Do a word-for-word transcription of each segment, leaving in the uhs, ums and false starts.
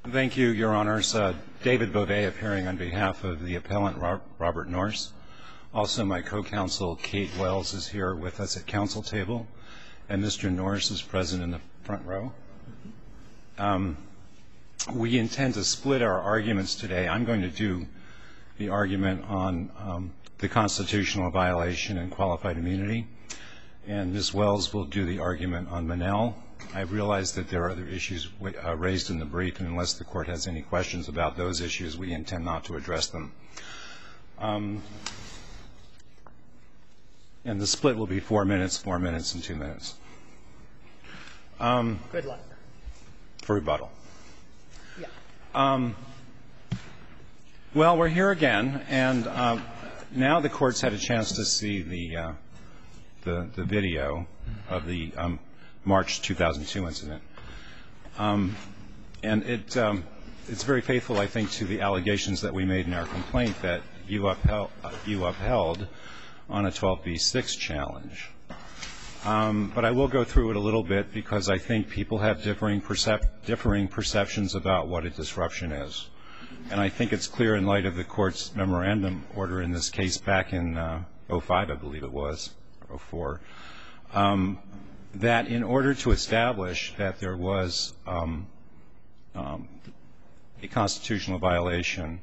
Thank you, Your Honors. Uh, David Beauvais appearing on behalf of the appellant Robert Norse. Also, my co-counsel Kate Wells is here with us at counsel table, and Mister Norse is present in the front row. Um, we intend to split our arguments today. I'm going to do the argument on um, the constitutional violation and qualified immunity, and Miz Wells will do the argument on Monell. I realize that there are other issues uh, raised in the brief, and unless the Court has any questions about those issues, we intend not to address them. Um, and the split will be four minutes, four minutes, and two minutes. Um, Good luck. For rebuttal. Yeah. Um, well, we're here again, and uh, now the Court's had a chance to see the uh, the, the video of the um, March two thousand two incident. Um, and it, um, it's very faithful, I think, to the allegations that we made in our complaint that you upheld, uh, you upheld on a twelve B six challenge. Um, but I will go through it a little bit because I think people have differing, percep- differing perceptions about what a disruption is. And I think it's clear in light of the Court's memorandum order in this case back in uh, oh five, I believe it was, or oh four, um, that in order to establish that there was um, um, a constitutional violation,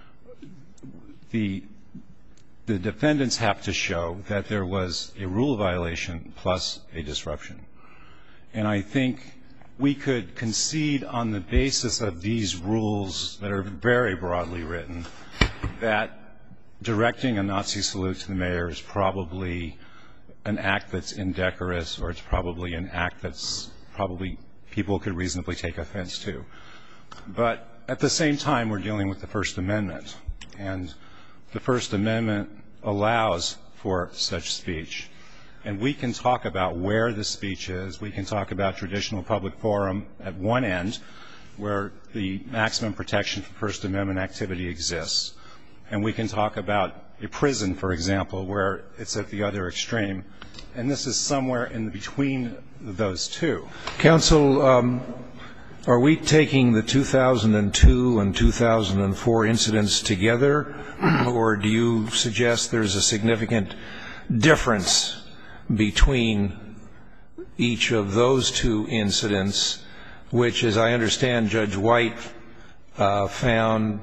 the the defendants have to show that there was a rule violation plus a disruption. And I think we could concede on the basis of these rules that are very broadly written that directing a Nazi salute to the mayor is probably an act that's indecorous, or it's probably an act that's probably people could reasonably take offense to. But at the same time, we're dealing with the First Amendment, and the First Amendment allows for such speech. And we can talk about where the speech is. We can talk about traditional public forum at one end, where the maximum protection for First Amendment activity exists. And we can talk about a prison, for example, where it's at the other extreme. And this is somewhere in between those two. Counsel, um, are we taking the two thousand two and two thousand four incidents together, or do you suggest there's a significant difference between each of those two incidents, which, as I understand, Judge White uh, found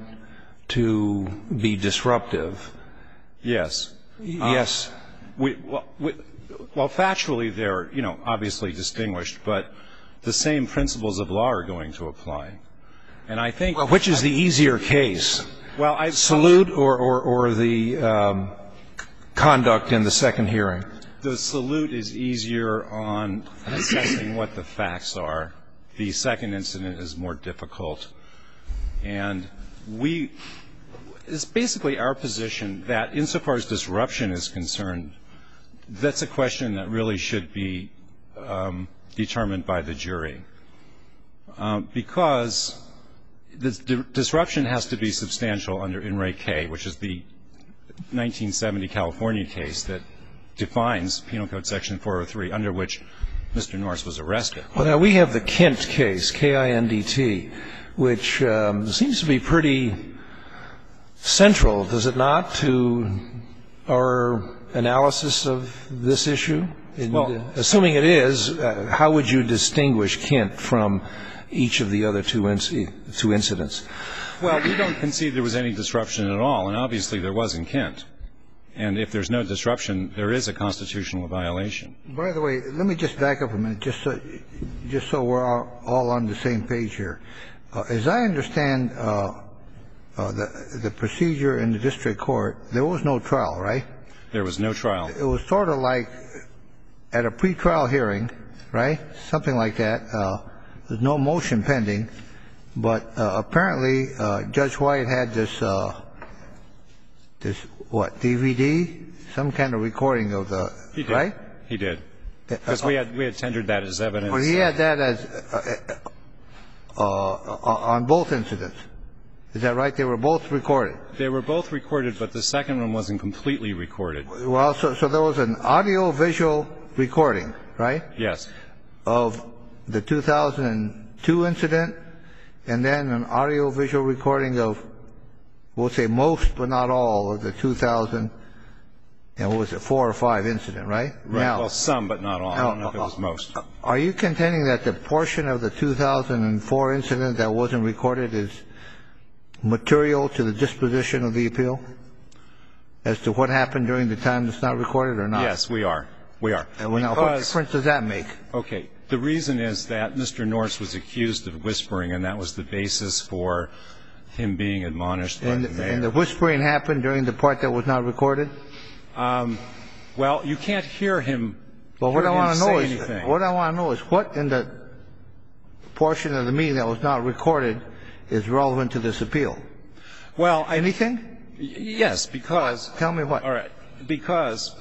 to be disruptive? Yes. Yes. Uh, we, well, we, well, factually, they're, you know, obviously distinguished, but the same principles of law are going to apply. And I think... Well, which is the easier case? Well, I... Salute or, or, or the um, conduct in the second hearing? The salute is easier on assessing what the facts are. The second incident is more difficult. And we... It's basically our position that insofar as disruption is concerned, that's a question that really should be um, determined by the jury. Um, because this di- disruption has to be substantial under In Re K, which is the nineteen seventy California case that defines Penal Code Section four oh three, under which Mister Norse was arrested. Well, now, we have the Kint case, K I N D T, which um, seems to be pretty central, does it not, to our analysis of this issue? In, well, uh, assuming it is, uh, how would you distinguish Kint from each of the other two, inc- two incidents? Well, we don't concede there was any disruption at all, and obviously there was in Kint. And if there's no disruption, there is a constitutional violation. By the way, let me just back up a minute, just so, just so we're all, all on the same page here. Uh, as I understand uh, uh, the, the procedure in the district court, there was no trial, right? There was no trial. It was sort of like at a pretrial hearing, right? Something like that. Uh, there's no motion pending, but uh, apparently uh, Judge White had this, uh, this what, D V D, some kind of recording of the, he did. right? He did. Because we had we had tendered that as evidence. Well, he had that as uh, uh, uh, on both incidents. Is that right? They were both recorded. They were both recorded, but the second one wasn't completely recorded. Well, so, so there was an audio-visual recording, right? Yes. Of the two thousand two incident and then an audio-visual recording of, we'll say most but not all of the two thousand, and what was it, four or five incident, right? Right. Now, well, some, but not all. I don't know if it was uh, most. Are you contending that the portion of the two thousand four incident that wasn't recorded is material to the disposition of the appeal as to what happened during the time that's not recorded or not? Yes, we are. We are. And now, what difference does that make? Okay. The reason is that Mister Norris was accused of whispering, and that was the basis for him being admonished by And, the mayor. and the whispering happened during the part that was not recorded? Um, well, you can't hear him. Well, what hear I want him to know say is anything. what I want to know is what in the portion of the meeting that was not recorded is relevant to this appeal. Well, I, Anything? y- yes, because Tell me what. all right, because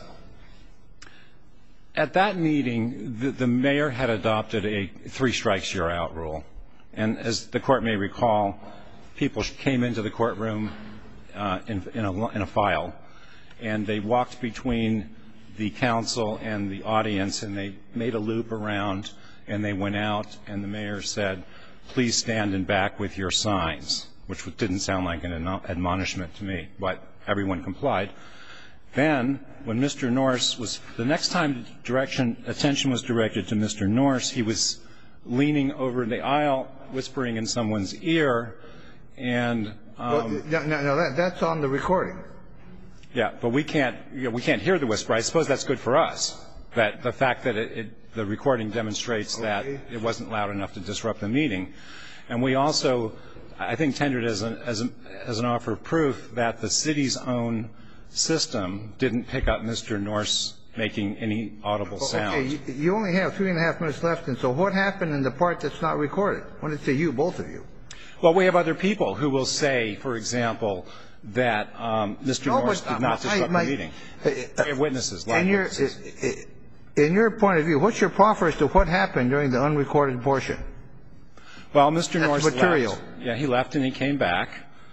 at that meeting, the, the mayor had adopted a three strikes you're out rule, and as the court may recall, people came into the courtroom uh, in, in, a, in a file, and they walked between the council and the audience, and they made a loop around, and they went out, and the mayor said, please stand and back with your signs, which didn't sound like an admonishment to me, but everyone complied. Then, when Mister Norris was, the next time direction, attention was directed to Mister Norris, he was leaning over the aisle, whispering in someone's ear, and um, Well, no, no, no, that, that's on the recording. yeah, but we can't, you know, we can't hear the whisper. I suppose that's good for us. That the fact that it, it, the recording demonstrates Okay. that it wasn't loud enough to disrupt the meeting, and we also, I think, tendered as an as, a, as an offer of proof that the city's own system didn't pick up Mister Norris making any audible sound. Okay, you, you only have three and a half minutes left, and so what happened in the part that's not recorded? When did it say you, both of you? Well, we have other people who will say, for example, that um, Mister No, Norris but, did not uh, I- disrupt my- the meeting. uh, We have witnesses, live In your, witnesses. in your point of view, what's your proffer as to what happened during the unrecorded portion? Well, Mister That's Norris material. left. Yeah, he left and he came back.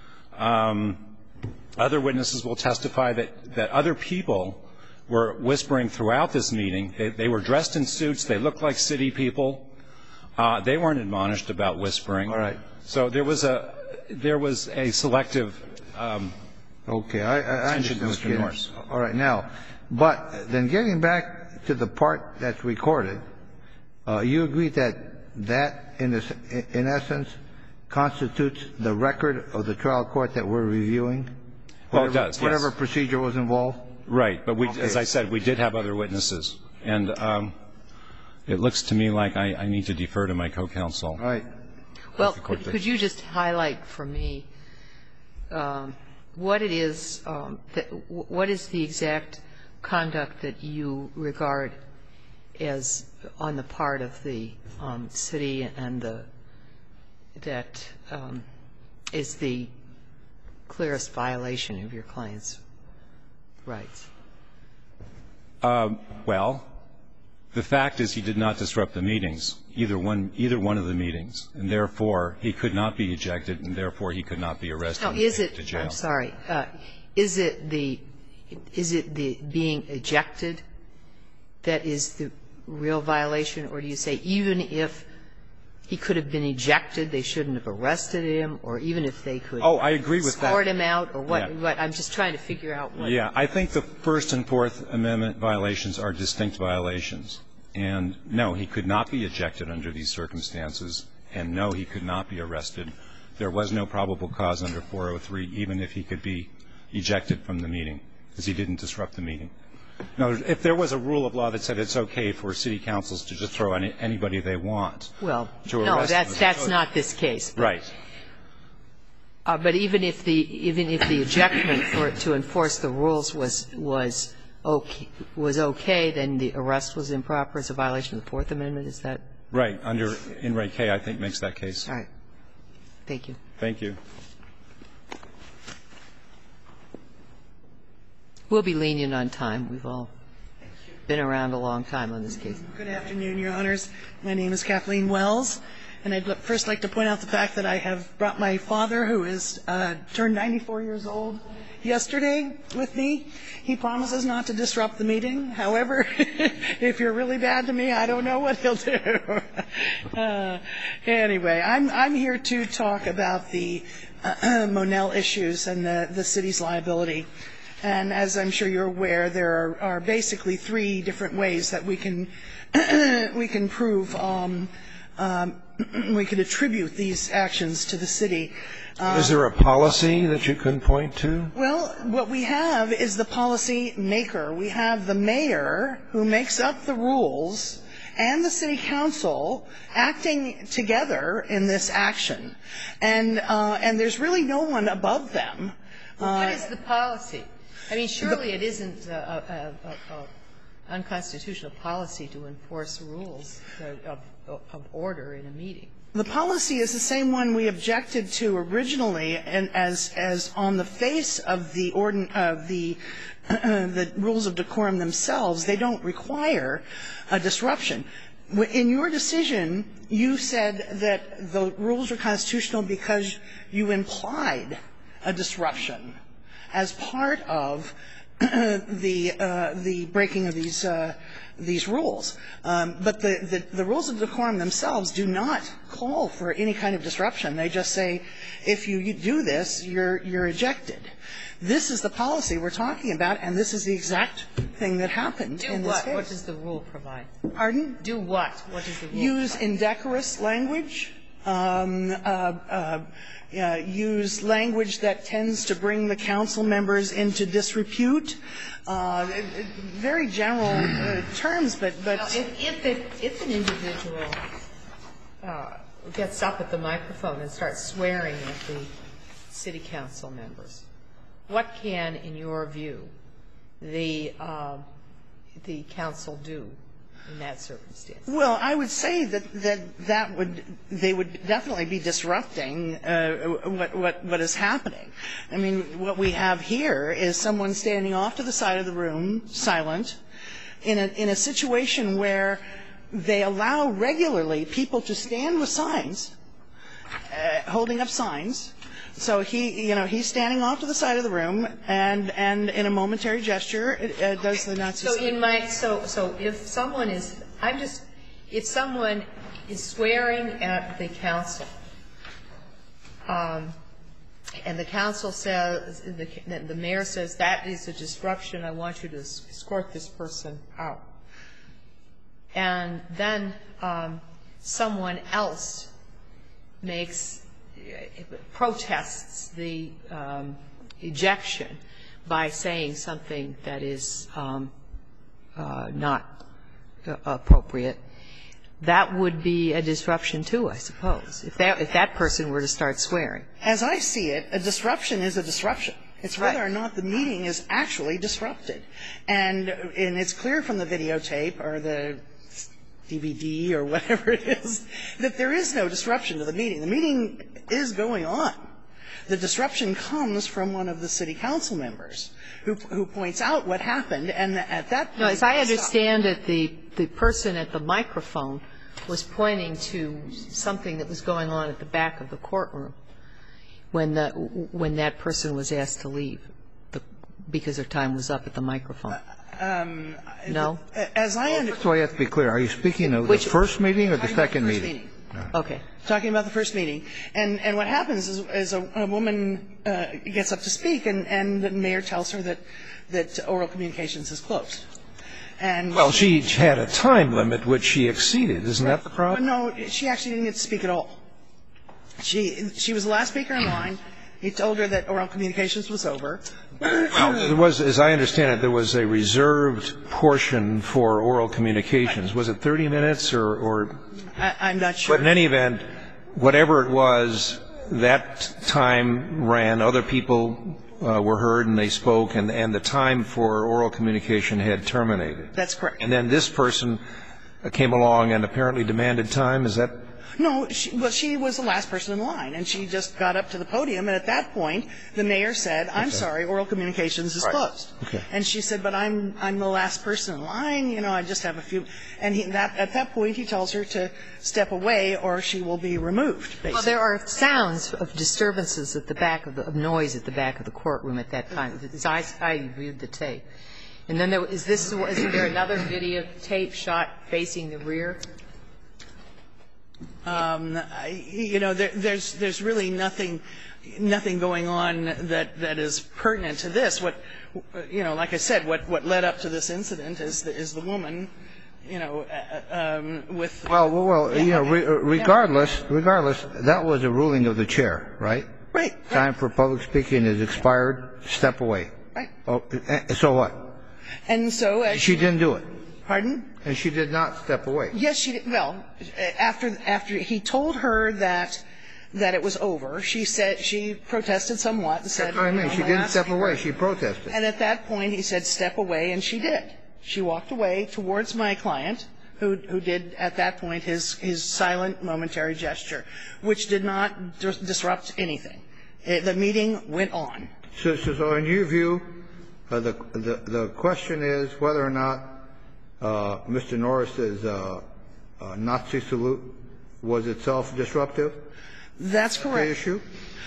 Um, other witnesses will testify that, that other people were whispering throughout this meeting. They, they were dressed in suits. They looked like city people. Uh, they weren't admonished about whispering. All right. So there was a there was a selective um, Okay, I, I I Attention understand to what Mister you're- Norris. All right, now, but then getting back to the part that's recorded, uh, you agree that that, in, this, in essence, constitutes the record of the trial court that we're reviewing? Well, it Whatever- does, yes. Whatever procedure was involved? right. But we, Okay. as I said, we did have other witnesses, and um, it looks to me like I, I need to defer to my co-counsel. All right. Well, the court could did. could you just highlight for me um, what it is, um, that- what is the exact conduct that you regard as on the part of the um, city and the, that um, is the clearest violation of your client's rights? Um, well, the fact is he did not disrupt the meetings, either one, either one of the meetings, and therefore he could not be ejected, and therefore he could not be arrested Now, and is taken it, to jail. I'm sorry, uh, is it the, is it the being ejected that is the real violation, or do you say even if he could have been ejected, they shouldn't have arrested him, or even if they could Oh, I agree with that. escort him out, or what, Yeah. what, I'm just trying to figure out what. Yeah, I think the First and Fourth Amendment violations are distinct violations. And no, he could not be ejected under these circumstances, and no, he could not be arrested. There was no probable cause under four oh three, even if he could be ejected from the meeting, because he didn't disrupt the meeting. Now, if there was a rule of law that said it's okay for city councils to just throw any, anybody they want Well, to no, arrest that's, them. that's not this case. but- Right. Uh, But even if the, even if the ejectment for, to enforce the rules was, was okay, was okay, then the arrest was improper as a violation of the Fourth Amendment, is that? Right. Under In re K, I think, makes that case. All right. Thank you. Thank you. We'll be lenient on time. We've all been around a long time on this case. Good afternoon, Your Honors. My name is Kathleen Wells, and I'd li- first like to point out the fact that I have brought my father, who is uh, turned ninety-four years old, yesterday with me. He promises not to disrupt the meeting. However, if you're really bad to me, I don't know what he'll do. uh, anyway, I'm, I'm here to talk about the uh, Monell issues and the, the city's liability. And as I'm sure you're aware, there are, are basically three different ways that we can we can prove um, um, we can attribute these actions to the city. Uh, Is there a policy that you can point to? Well, what we have is the policy maker. We have the mayor who makes up the rules and the city council acting together in this action. And uh, and there's really no one above them. Well, what is the policy? I mean, surely it isn't a, a, a, a unconstitutional policy to enforce rules of, of order in a meeting. The policy is the same one we objected to originally, and as as on the face of the ordin of the uh, the rules of decorum themselves, they don't require a disruption. In your decision, you said that the rules are constitutional because you implied a disruption as part of the uh, the breaking of these uh, these rules. Um, but the, the the rules of decorum themselves do not call for any kind of disruption. They just say, if you, you do this, you're you're ejected. This is the policy we're talking about, and this is the exact thing that happened Do in this what? case. What does the rule provide? Pardon? Do what? What does the rule Use provide? indecorous language. Um, uh, uh, uh, use language that tends to bring the council members into disrepute. Uh, very general uh, terms, but but Now, if if, it, if an individual uh, gets up at the microphone and starts swearing at the city council members, what can, in your view, the uh, the council do in that circumstance? Well, I would say that that that would they would definitely be disrupting uh, what what what is happening. I mean, what we have here is someone standing off to the side of the room, silent, in a in a situation where they allow regularly people to stand with signs, uh, holding up signs. So he, you know, he's standing off to the side of the room, and and in a momentary gesture, it, uh, does the Nazi. So in my so so if someone is, I'm just, if someone is swearing at the council, um, and the council says, the, the mayor says that is a disruption, I want you to escort this person out, and then um, someone else makes. Protests the um, ejection by saying something that is um, uh, not uh, appropriate, that would be a disruption too, I suppose, if that, if that person were to start swearing. As I see it, a disruption is a disruption. It's whether Right. or not the meeting is actually disrupted. And, and it's clear from the videotape or the D V D or whatever it is, that there is no disruption to the meeting. The meeting is going on. The disruption comes from one of the city council members who, who points out what happened, and at that point... No, as I understand it, the, the person at the microphone was pointing to something that was going on at the back of the courtroom when, the, when that person was asked to leave the, because their time was up at the microphone. Um, No? As I understand... So you have to be clear. Are you speaking of Which- the first meeting or the Talking about second the first meeting? Okay. Talking about the first meeting. And, and what happens is, is a, a woman uh, gets up to speak, and, and the mayor tells her that, that oral communications is closed. And Well, she had a time limit which she exceeded. Isn't that the Well, problem? no, she actually didn't get to speak at all. She, she was the last speaker in line. He told her that oral communications was over. Well, there was, as I understand it, there was a reserved portion for oral communications. Was it thirty minutes or, or I, I'm not sure. But in any event, whatever it was, that time ran. Other people uh, were heard and they spoke, and, and the time for oral communication had terminated. That's correct. And then this person came along and apparently demanded time. Is that? No, she, well, she was the last person in line, and she just got up to the podium, and at that point, the mayor said, I'm Okay. sorry, oral communications is closed. Okay. And she said, but I'm I'm the last person in line, you know, I just have a few. And he, that, at that point, he tells her to step away or she will be removed, basically. Well, there are sounds of disturbances at the back of the, of noise at the back of the courtroom at that time. As I, I viewed the tape. And then there, is this, isn't there another videotape shot facing the rear? Um, I, you know, there, there's there's really nothing nothing going on that, that is pertinent to this. What, you know, like I said, what, what led up to this incident is the, is the woman, you know, uh, um, with. Well, well, well Yeah, you know, okay. re- regardless, regardless, that was a ruling of the chair, right? Right. right. Time for public speaking is expired. Step away. Right. Oh, eh, so what? And so as She didn't do it, Pardon? and she did not step away. Yes, she did. Well, after after he told her that that it was over, she said she protested somewhat and said. That's what I mean. "I'm She the didn't last step speaker." away. She protested. And at that point, he said, "Step away," and she did. She walked away towards my client, who who did at that point his his silent, momentary gesture, which did not dis- disrupt anything. It, the meeting went on. So, so, so in your view, uh, the, the the question is whether or not uh, Mister Norris's uh, uh, Nazi salute was itself disruptive. That's The correct. issue.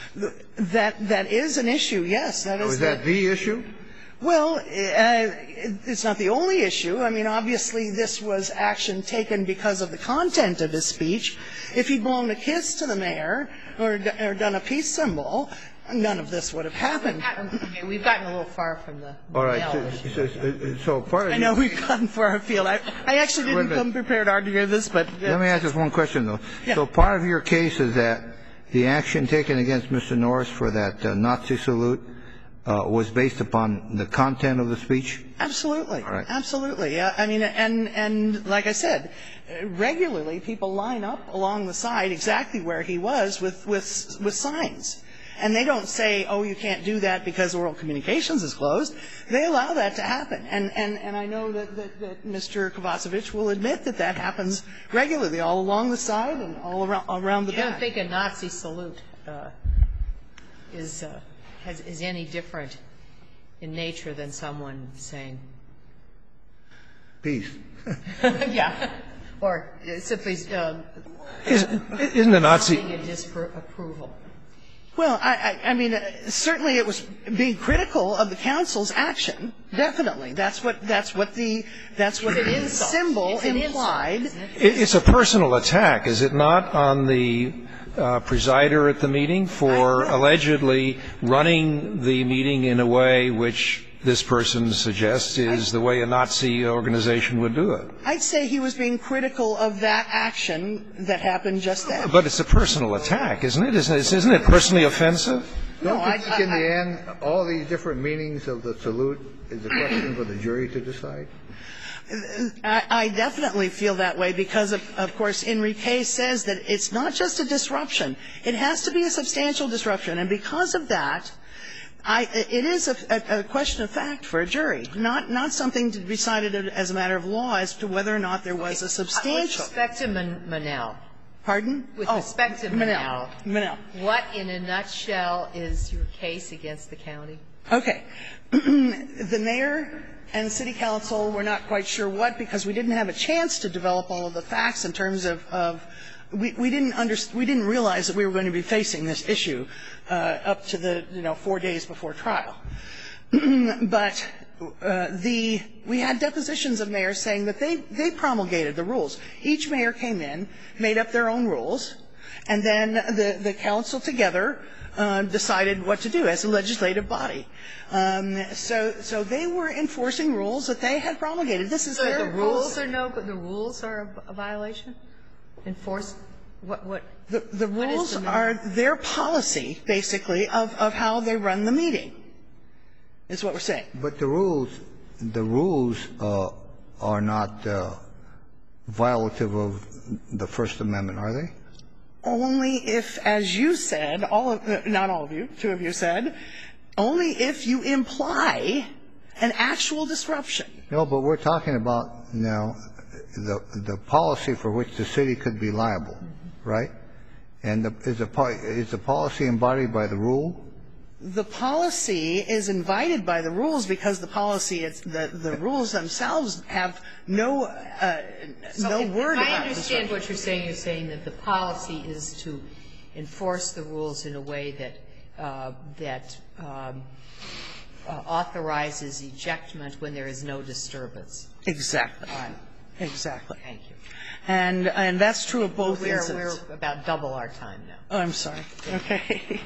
That that is an issue. Yes, that is. Was the- that the issue? Well, uh, it's not the only issue. I mean, obviously, this was action taken because of the content of his speech. If he'd blown a kiss to the mayor or, d- or done a peace symbol, none of this would have happened. Okay, we've gotten a little far from the All right. Monell So, issue. so, so, so part of I you- know we've gotten far afield. I, I actually Wait a didn't minute. come prepared to argue this, but Let me ask just one question, though. Yeah. So part of your case is that the action taken against Mister Norris for that uh, Nazi salute uh, was based upon the content of the speech? absolutely, All right. absolutely. Yeah, I mean, and and like I said, uh, regularly people line up along the side exactly where he was with with with signs. And they don't say, oh, you can't do that because oral communications is closed. They allow that to happen. And, and, and I know that, that, that Mister Kovacevic will admit that that happens regularly, all along the side and all around, around the You don't back. think a Nazi salute uh, is, uh, has, is any different in nature than someone saying, Peace. yeah, or simply um, Isn't isn't a Nazi a disapproval? Well, I, I, I mean, uh, certainly it was being critical of the council's action. Definitely. That's what, that's what the, that's what It's an the insult. symbol It's an insult, implied. isn't it? It- It's a personal attack, is it not, on the uh, presider at the meeting for I know. allegedly running the meeting in a way which this person suggests is the way a Nazi organization would do it? I'd say he was being critical of that action that happened just then. But it's a personal attack, isn't it? Isn't it, isn't it personally offensive? No, Don't I, you think in I- the end, all these different meanings of the salute is a question for the jury to decide? I, I definitely feel that way because, of, of course, Enrique says that it's not just a disruption. It has to be a substantial disruption. And because of that, I, it is a, a, a question of fact for a jury, not, not something to be decided as a matter of law as to whether or not there was a With substantial. respect to Man- Manel, Pardon? with Oh, respect to Manel. Manel. Manel. what in a nutshell is your case against the county? Okay. The mayor and city council were not quite sure what because we didn't have a chance to develop all of the facts in terms of, of we, we didn't under, we didn't realize that we were going to be facing this issue uh, up to the, you know, four days before trial. But uh, the we had depositions of mayors saying that they, they promulgated the rules. Each mayor came in, made up their own rules, and then the, the council together uh, decided what to do as a legislative body. Um, so, so they were enforcing rules that they had promulgated. This is So their the rules policy. are no, the rules are a violation? Enforce, what, what? The, the What is rules the are minimum? their policy, basically, of, of how they run the meeting, is what we're saying. But the rules, the rules uh, are not uh, violative of the First Amendment, are they? Only if, as you said, all of, uh, not all of you, two of you said, only if you imply an actual disruption. No, but we're talking about now the the policy for which the city could be liable. right? And the, is, the, is the policy embodied by the rule? The policy is invited by the rules because the policy, it's, the, the rules themselves have no, uh, So no if, word if I about understand disruption. what you're saying, you're saying that the policy is to enforce the rules in a way that, uh, that um, uh, authorizes ejectment when there is no disturbance. Exactly. All right. Exactly. Thank you. And, and that's true of both We're, incidents. we're about double our time now. Oh, I'm sorry. Okay.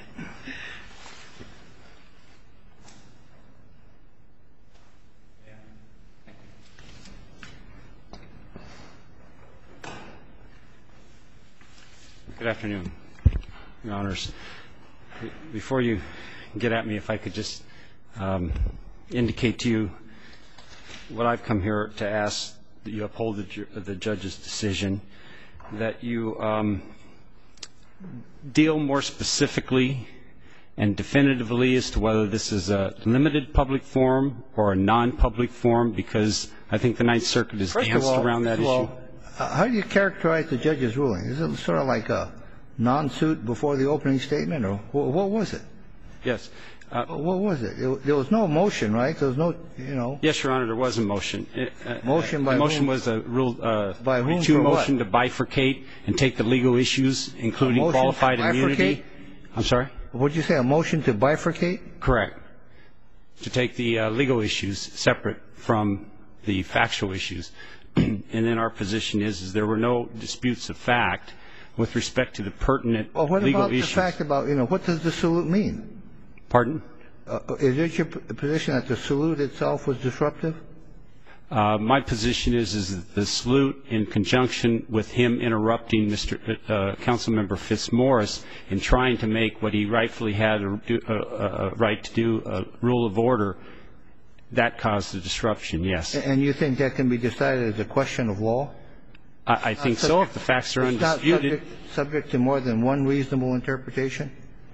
Good afternoon, Your Honors. Before you get at me, if I could just um, indicate to you what I've come here to ask, that you uphold the, ju the judge's decision, that you um, deal more specifically and definitively as to whether this is a limited public forum or a non-public forum, because I think the Ninth Circuit has First danced of all, around that first of issue. all, uh, how do you characterize the judge's ruling? Is it sort of like a non-suit before the opening statement, or wh what was it? Yes. Uh, What was it? It- There was no motion, right? There was no, you know. Yes, Your Honor, there was a motion. It, uh, Motion by The motion whom? was a Rule uh, By whom forty-two for what? motion to bifurcate and take the legal issues, including motion to qualified immunity. bifurcate? I'm sorry? What did you say? A motion to bifurcate? Correct. To take the uh, legal issues separate from the factual issues. And then our position is, is there were no disputes of fact with respect to the pertinent Well, what legal about issues. the fact about, you know, what does the salute mean? Pardon? Uh, is it your p- position that the salute itself was disruptive? Uh, my position is, is that the salute, in conjunction with him interrupting Mister Uh, Councilmember Fitzmaurice in trying to make what he rightfully had a, a, a right to do, a rule of order, that caused the disruption. Yes, And you think that can be decided as a question of law? I, I think so. If the facts are It's not undisputed, subject, subject to more than one reasonable interpretation?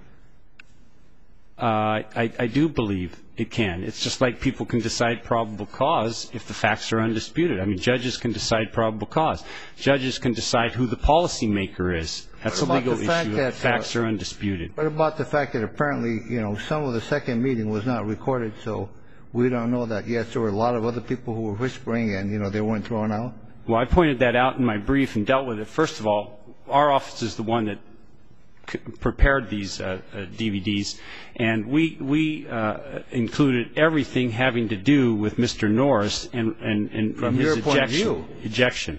uh, I, I do believe it can. It's just like people can decide probable cause if the facts are undisputed. I mean, judges can decide probable cause. Judges can decide who the policymaker is. That's a What about legal the fact issue that, if the facts uh, are undisputed. What about the fact that apparently, you know, some of the second meeting was not recorded, so we don't know that, yes, there were a lot of other people who were whispering and, you know, they weren't thrown out? Well, I pointed that out in my brief and dealt with it. First of all, our office is the one that c prepared these uh, uh, D V Ds, and we we uh, included everything having to do with Mister Norris and and, and From his your point of ejection. view. Ejection.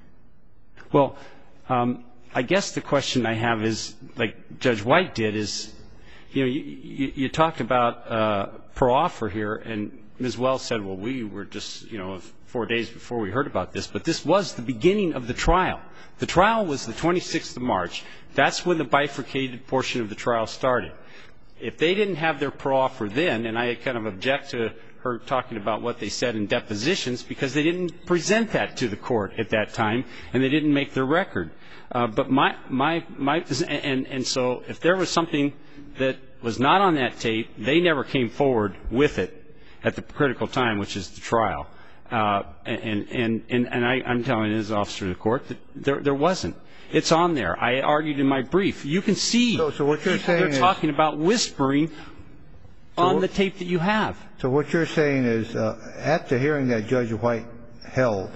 Well, um, I guess the question I have is, like Judge White did, is, you know, you, you, you talked about uh, pro-offer here, and Miz Wells said, well, we were just, you know, four days before we heard about this, but this was the beginning of the trial. The trial was the twenty-sixth of March. That's when the bifurcated portion of the trial started. If they didn't have their pro-offer then, and I kind of object to her talking about what they said in depositions, because they didn't present that to the court at that time, and they didn't make their record. Uh, but my, my, my, and, and so if there was something that was not on that tape, they never came forward with it at the critical time, which is the trial. Uh, and, and, and, and I, I'm telling this officer of the court that there, there wasn't. It's on there. I argued in my brief. You can see So- so what you're people saying they're is- talking about whispering on what- the tape that you have. So what you're saying is, uh, at the hearing that Judge White held,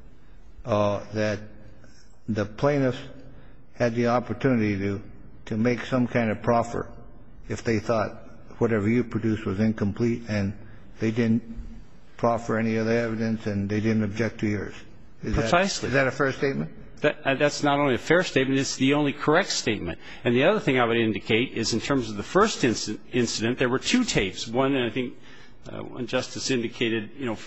uh, that the plaintiffs had the opportunity to, to make some kind of proffer if they thought whatever you produced was incomplete, and they didn't proffer any other evidence and they didn't object to yours. Is Precisely. That, is that a fair statement? That, uh, that's not only a fair statement, it's the only correct statement. And the other thing I would indicate is in terms of the first incident, incident there were two tapes. One, I think, uh, one justice indicated, you know, f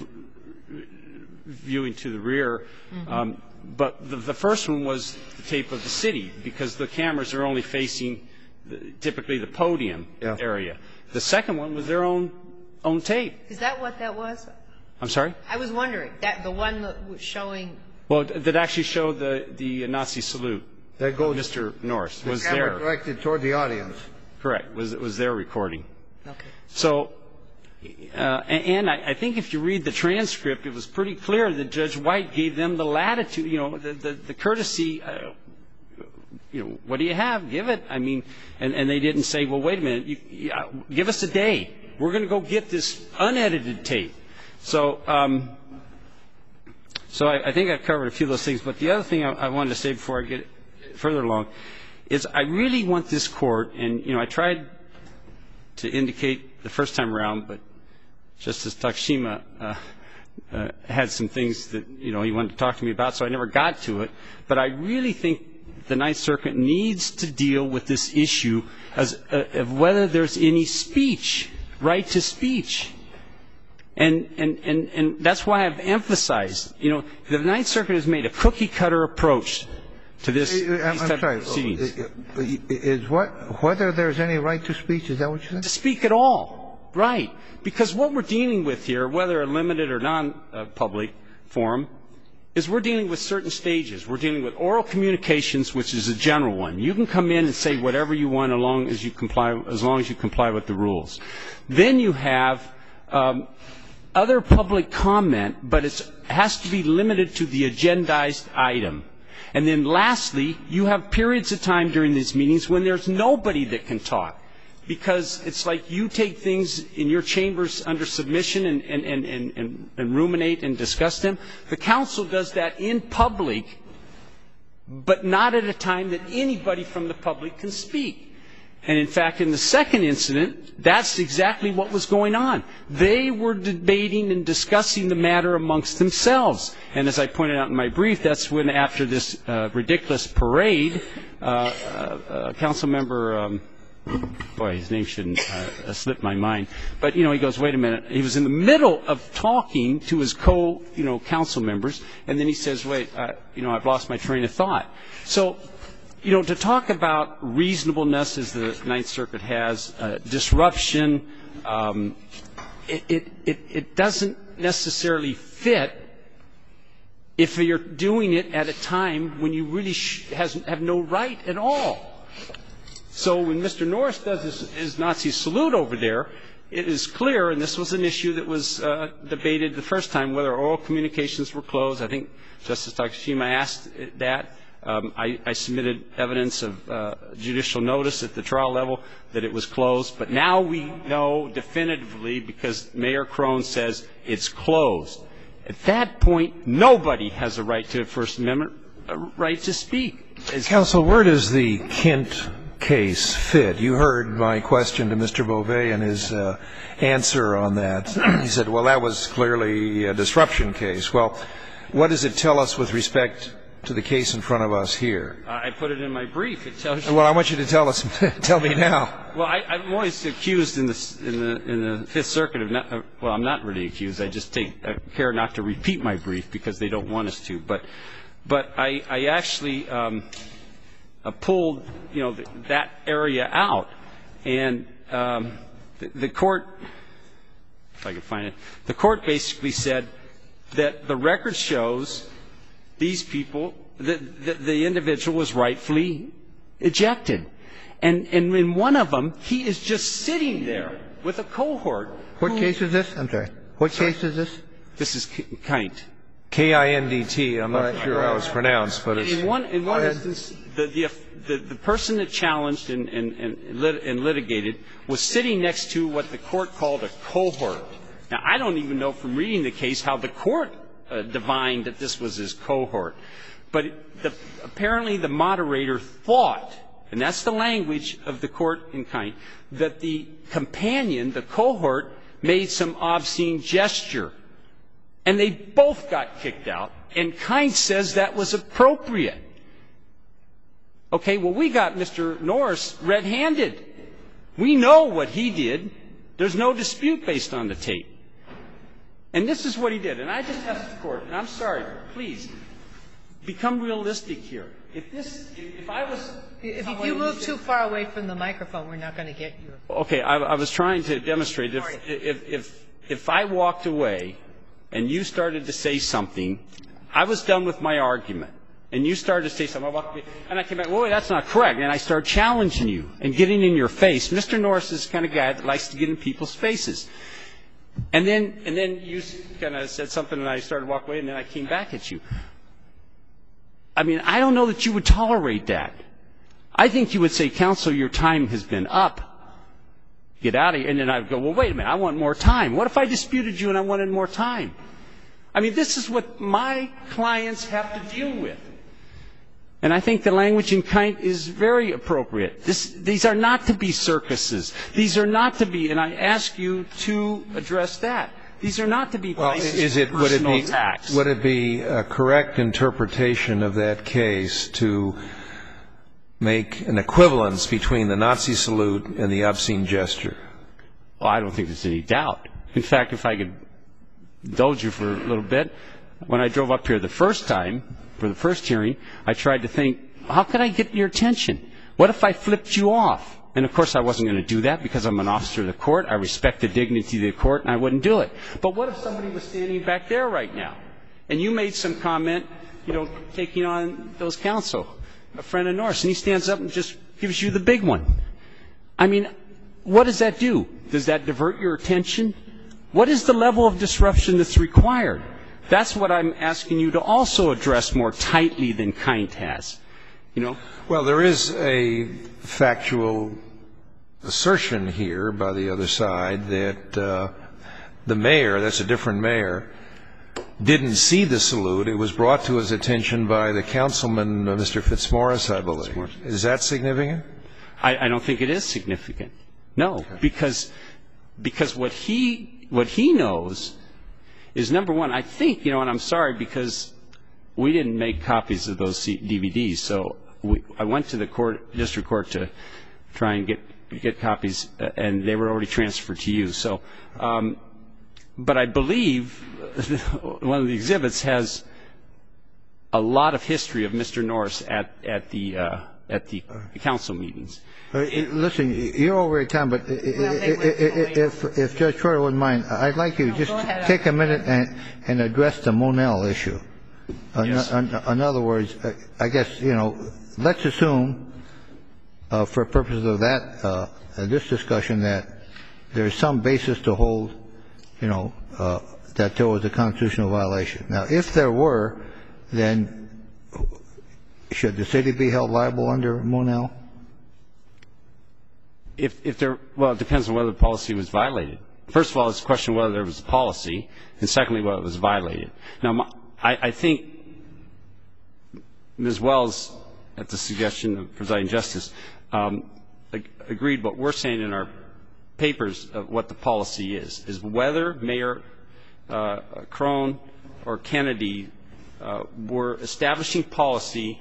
viewing to the rear. Mm-hmm. um, but the, the first one was the tape of the city, because the cameras are only facing the, typically the podium Yeah. area. The second one was their own own tape. Is that what that was? I'm sorry? I was wondering, that the one that was showing, Well, that actually showed the, the Nazi salute. That goes. Mister Norris The was camera there. directed toward the audience. Correct. Was was their recording. okay. So, uh, and I, I think if you read the transcript, it was pretty clear that Judge White gave them the latitude, you know, the the, the courtesy uh, you know, what do you have? Give it. I mean, and, and they didn't say, well, wait a minute, you, you, uh, give us a day. We're going to go get this unedited tape. So, um, so I, I think I've covered a few of those things. But the other thing I, I wanted to say before I get further along is I really want this court, and, you know, I tried to indicate the first time around, but Justice Takashima uh, uh, had some things that, you know, he wanted to talk to me about, so I never got to it. But I really think the Ninth Circuit needs to deal with this issue as, uh, of whether there's any speech, right to speech. And, and, and, and that's why I've emphasized, you know, the Ninth Circuit has made a cookie-cutter approach to this. I'm, I'm sorry. Is what, whether there's any right to speech, is that what you said? To speak at all, right. Because what we're dealing with here, whether a limited or non-public forum, is we're dealing with certain stages. We're dealing with oral communications, which is a general one. You can come in and say whatever you want as long as you comply, as long as you comply with the rules. Then you have um, other public comment, but it has to be limited to the agendized item. And then lastly, you have periods of time during these meetings when there's nobody that can talk, because it's like you take things in your chambers under submission and, and, and, and, and ruminate and discuss them. The council does that in public, but not at a time that anybody from the public can speak. And in fact, in the second incident, that's exactly what was going on. They were debating and discussing the matter amongst themselves. And as I pointed out in my brief, that's when, after this uh, ridiculous parade, uh, uh, uh, council member, um, boy, his name shouldn't uh, slip my mind, but, you know, he goes, wait a minute. He was in the middle of talking to his co, you know, council members, and then he says, wait, uh, you know, I've lost my train of thought. So, you know, to talk about reasonableness, as the Ninth Circuit has, uh, disruption, um, it, it, it, it doesn't necessarily fit if you're doing it at a time when you really sh has, have no right at all. So when Mister Norris does his, his Nazi salute over there, it is clear, and this was an issue that was uh, debated the first time, whether oral communications were closed. I think Justice Takashima asked that. Um, I, I submitted evidence of uh, judicial notice at the trial level that it was closed. But now we know definitively, because Mayor Crone says it's closed. At that point, nobody has a right to a First Amendment a right to speak. As Counsel, where does the Kent case fit? You heard my question to Mister Beauvais and his uh, answer on that. He said, well, that was clearly a disruption case. Well, what does it tell us with respect to the case in front of us here? I put it in my brief. It tells you. Well, I want you to tell us. Tell me now. Well, I, I'm always accused in the in the in the Fifth Circuit of not. Uh, well, I'm not really accused. I just take uh, care not to repeat my brief because they don't want us to. But but I I actually um, uh, pulled you know the, that area out, and um, the, the court, if I could find it, the court basically said that the record shows these people, the, the, the individual was rightfully ejected. And, and in one of them, he is just sitting there with a cohort. What who, case is this? I'm sorry. What sorry? case is this? This is Kint. K I N D T. I'm not right, sure right. how it's pronounced, but it's... In one, in one instance, the, the, the, the person that challenged and, and, and, lit, and litigated was sitting next to what the court called a cohort. Now, I don't even know from reading the case how the court Uh, divined that this was his cohort. But the, apparently the moderator thought, and that's the language of the court in Kint, that the companion, the cohort, made some obscene gesture. And they both got kicked out, and Kint says that was appropriate. Okay, well, we got Mister Norris red-handed. We know what he did. There's no dispute based on the tape. And this is what he did. And I just asked the court, and I'm sorry, please, become realistic here. If this, if, if I was... If, if you move too far away from the microphone, we're not going to get you. Okay, I, I was trying to demonstrate. If, if, if, if I walked away and you started to say something, I was done with my argument. And you started to say something, I walked away, and I came back, well, that's not correct. And I started challenging you and getting in your face. Mister Norris is the kind of guy that likes to get in people's faces. And then, and then you kind of said something, and I started to walk away, and then I came back at you. I mean, I don't know that you would tolerate that. I think you would say, counsel, your time has been up. Get out of here. And then I would go, well, wait a minute, I want more time. What if I disputed you and I wanted more time? I mean, this is what my clients have to deal with. And I think the language in Kint is very appropriate. This, these are not to be circuses. These are not to be, and I ask you to address that. These are not to be places well, is it, for personal would it be, attacks. Would it be a correct interpretation of that case to make an equivalence between the Nazi salute and the obscene gesture? Well, I don't think there's any doubt. In fact, if I could indulge you for a little bit, when I drove up here the first time, for the first hearing, I tried to think, how could I get your attention? What if I flipped you off? And, of course, I wasn't going to do that because I'm an officer of the court. I respect the dignity of the court, and I wouldn't do it. But what if somebody was standing back there right now, and you made some comment, you know, taking on those counsel, a friend of Norris, and he stands up and just gives you the big one? I mean, what does that do? Does that divert your attention? What is the level of disruption that's required? That's what I'm asking you to also address more tightly than Kint has. You know? Well, there is a factual assertion here by the other side that uh, the mayor, that's a different mayor, didn't see the salute. It was brought to his attention by the councilman, uh, Mister Fitzmaurice, I believe. Is that significant? I, I don't think it is significant. No, okay. because because what he what he knows is, number one, I think, you know, and I'm sorry because we didn't make copies of those D V Ds, so we, I went to the court, district court, to try and get get copies, uh, and they were already transferred to you. So, um, but I believe one of the exhibits has a lot of history of Mister Norris at at the uh, at the council meetings. Uh, listen, you're over your time, but well, if if Judge Troyer wouldn't mind, I'd like you to no, just ahead, take a minute and and address the Monell issue. Yes. In, in, in other words, I guess, you know, let's assume, uh, for purposes of that, uh, this discussion, that there's some basis to hold, you know, uh, that there was a constitutional violation. Now, if there were, then should the city be held liable under Monell? If, if there, well, it depends on whether the policy was violated. First of all, it's a question of whether there was a policy, and secondly, whether it was violated. Now, my, I, I think Miz Wells, at the suggestion of presiding justice, um, ag- agreed what we're saying in our papers of what the policy is, is whether Mayor uh, Crone or Kennedy uh, were establishing policy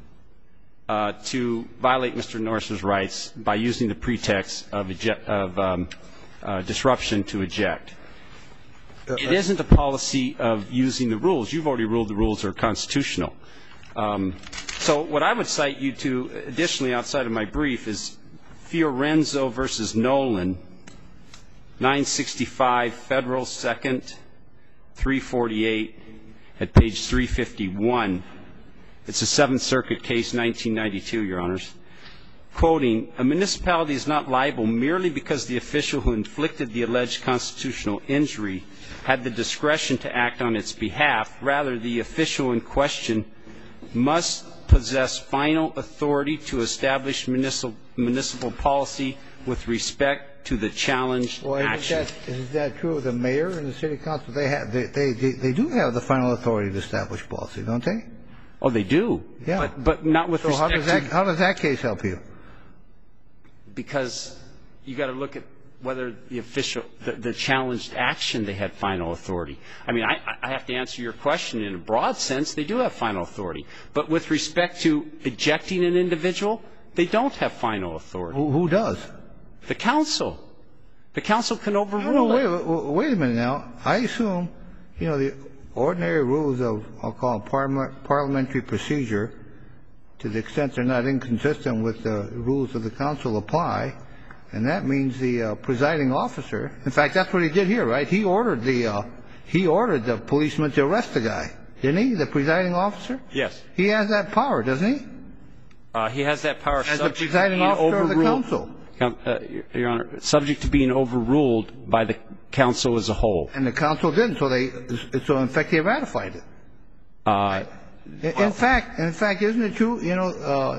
Uh, to violate Mister Norris's rights by using the pretext of, eject, of um, uh, disruption to eject. It isn't a policy of using the rules. You've already ruled the rules are constitutional. Um, so what I would cite you to, additionally, outside of my brief, is Fiorenzo versus Nolan, nine sixty-five Federal Second, three forty-eight, at page three fifty-one. It's a Seventh Circuit case, nineteen ninety-two, Your Honors. Quoting, a municipality is not liable merely because the official who inflicted the alleged constitutional injury had the discretion to act on its behalf. Rather, the official in question must possess final authority to establish municipal, municipal policy with respect to the challenged well, action. Is that, is that true of the mayor and the city council? They, have, they, they, they, they do have the final authority to establish policy, don't they? Oh, they do. Yeah. But, but not with so respect how does that, to... how does that case help you? Because you got to look at whether the official, the, the challenged action, they had final authority. I mean, I, I have to answer your question in a broad sense. They do have final authority. But with respect to ejecting an individual, they don't have final authority. Who, who does? The council. The council can overrule no, no, it. Wait, wait a minute now. I assume, you know, the ordinary rules of, I'll call it parliament, parliamentary procedure, to the extent they're not inconsistent with the rules of the council, apply. And that means the uh, presiding officer, in fact, that's what he did here, right? He ordered the, uh, he ordered the policeman to arrest the guy, didn't he? The presiding officer? Yes. He has that power, doesn't he? Uh, he has that power as subject the presiding to being officer overruled. of the council. Uh, Your Honor, subject to being overruled by the council as a whole. And the council didn't, so they, so in fact they ratified it. Uh, in, well, in fact, in fact, isn't it true? You know, uh,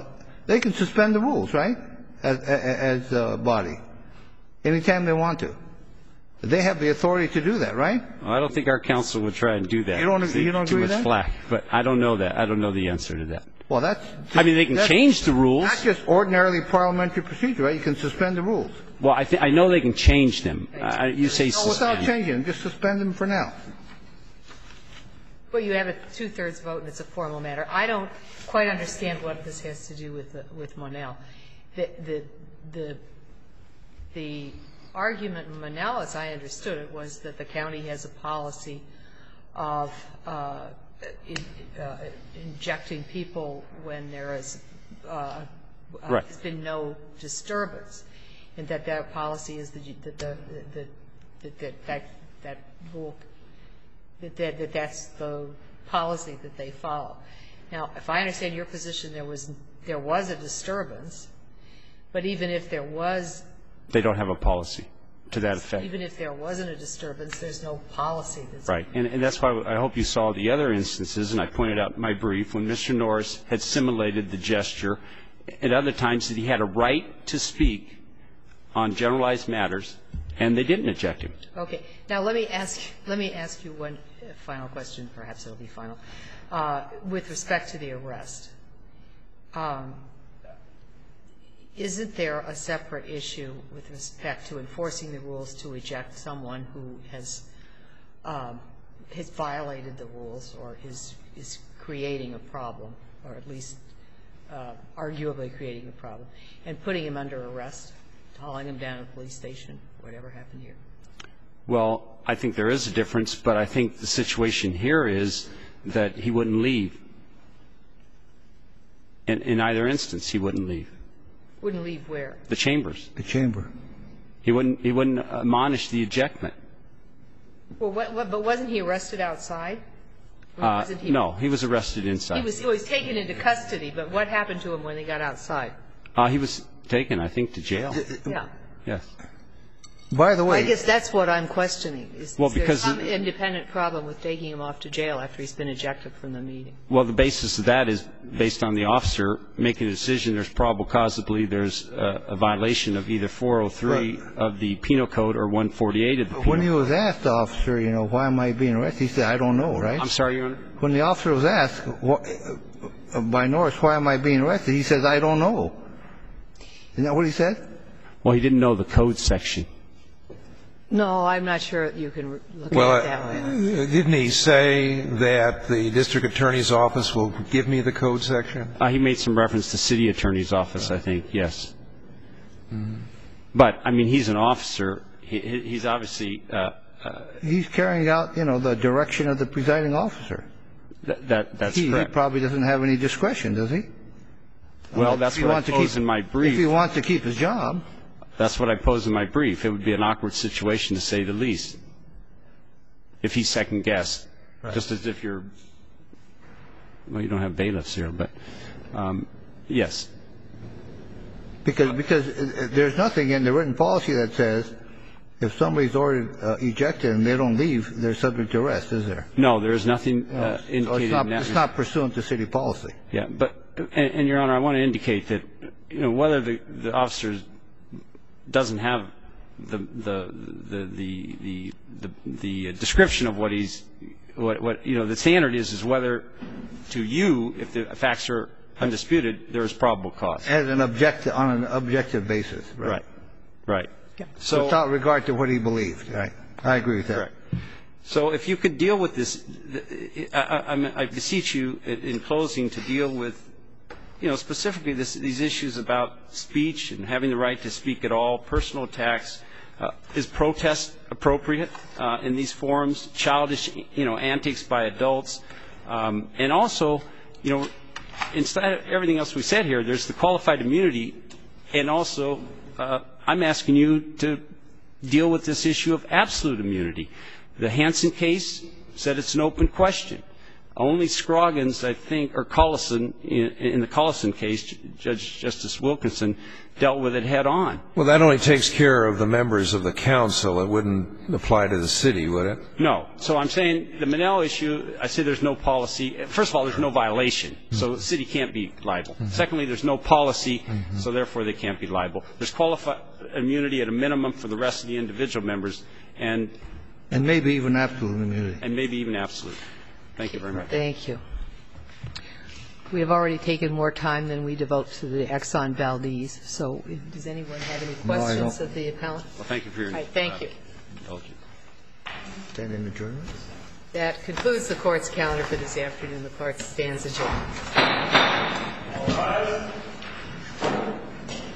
they can suspend the rules, right, as, as a body, anytime they want to. They have the authority to do that, right? Well, I don't think our counsel would try and do that. You don't, you don't too agree with much that? flack, but I don't know that. I don't know the answer to that. Well, that's just, I mean, they can change the rules. That's just ordinarily parliamentary procedure, right? You can suspend the rules. Well, I, th- I know they can change them. Uh, you say No, suspend. without changing them, just suspend them for now. Well, you have a two-thirds vote, and it's a formal matter. I don't quite understand what this has to do with the, with Monell. The the the the argument in Monell, as I understood it, was that the county has a policy of uh, in, uh, injecting people when there is uh, Right. has been no disturbance, and that that policy is the that the, the, the that that that rule. That, that, that that's the policy that they follow. Now, if I understand your position, there was there was a disturbance, but even if there was, They don't have a policy to that effect. even if there wasn't a disturbance, there's no policy that's Right. And, and that's why I hope you saw the other instances, and I pointed out in my brief, when Mister Norris had simulated the gesture, at other times that he had a right to speak on generalized matters, and they didn't eject him. Okay. Now let me ask let me ask you one final question. Perhaps it'll be final. Uh, with respect to the arrest, um, isn't there a separate issue with respect to enforcing the rules to eject someone who has um, has violated the rules or is is creating a problem, or at least uh, arguably creating a problem, and putting him under arrest, hauling him down to the police station, whatever happened here? Well, I think there is a difference, but I think the situation here is that he wouldn't leave. In, in either instance, he wouldn't leave. Wouldn't leave where? The chambers. The chamber. He wouldn't. He wouldn't admonish the ejectment. Well, what, what, but wasn't he arrested outside? Or Uh, wasn't he, no, he was arrested inside. He was, he was taken into custody, but what happened to him when they got outside? Uh, he was taken, I think, to jail. Yeah. Yes. By the way, I guess that's what I'm questioning. Is, Well, is there because some the- independent problem with taking him off to jail after he's been ejected from the meeting? Well, the basis of that is based on the officer making a decision. There's probable cause to believe there's a, a violation of either four oh three of the Penal Code or one forty-eight of the Penal when he Code. was asked, the officer, you know, why am I being arrested? He said, I don't know, right? I'm sorry, Your Honor? When the officer was asked wh- uh, by Norris, why am I being arrested? He says, I don't know. Isn't that what he said? Well, he didn't know the code section. No, I'm not sure you can look Well, at it that way. uh, didn't he say that the district attorney's office will give me the code section? Uh, he made some reference to city attorney's office, I think, yes. Mm-hmm. But, I mean, he's an officer. He, he's obviously uh, uh, He's carrying out, you know, the direction of the presiding officer. th- that. That's he, he correct. probably doesn't have any discretion, does he? Well, that's If he what I wants to pose keep- in my brief. If he wants to keep his job. That's what I pose in my brief. It would be an awkward situation, to say the least, if he's second-guessed, Right. just as if you're – well, you don't have bailiffs here, but um, yes. Because because uh, there's nothing in the written policy that says if somebody's ordered uh, ejected and they don't leave, they're subject to arrest, is there? No, there is nothing No. uh, So indicated it's not, in that. it's not pursuant to city policy. Yeah, but and, and Your Honor, I want to indicate that, you know, whether the, the officer doesn't have the the the the the, the, the description of what he's what, what you know, the standard is is whether to you, if the facts are undisputed, there is probable cause. As an objective, on an objective basis. Right. Right. So without regard to what he believed. Right. I agree with that. Correct. So if you could deal with this, I, I, I beseech you in closing to deal with, you know, specifically this, these issues about speech and having the right to speak at all, personal attacks. Uh, is protest appropriate uh, in these forums? Childish, you know, antics by adults. Um, and also, you know, instead of everything else we said here, there's the qualified immunity. And also, uh, I'm asking you to deal with this issue of absolute immunity. The Hansen case said it's an open question. Only Scroggins, I think, or Collison, in, in the Collison case, Judge Justice Wilkinson dealt with it head on. Well, that only takes care of the members of the council. It wouldn't apply to the city, would it? No. So I'm saying the Monell issue, I say there's no policy. First of all, there's no violation, so the city can't be liable. Mm-hmm. Secondly, there's no policy, mm-hmm. so therefore they can't be liable. There's qualified immunity at a minimum for the rest of the individual members, and and maybe even absolute immunity. And maybe even absolute. Thank you very much. Thank you. We have already taken more time than we devote to the Exxon Valdez. So does anyone have any questions no, of the appellant? Well, thank you for your All right, thank uh, you. indulgence. Stand in adjournment? That concludes the court's calendar for this afternoon. The court stands adjourned. All rise.